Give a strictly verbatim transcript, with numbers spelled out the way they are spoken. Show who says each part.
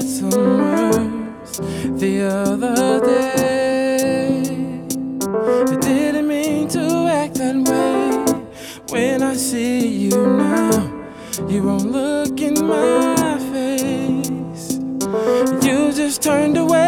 Speaker 1: had some words the other day. I didn't mean to act that way. When I see you now, you won't look in my face. You just turned away.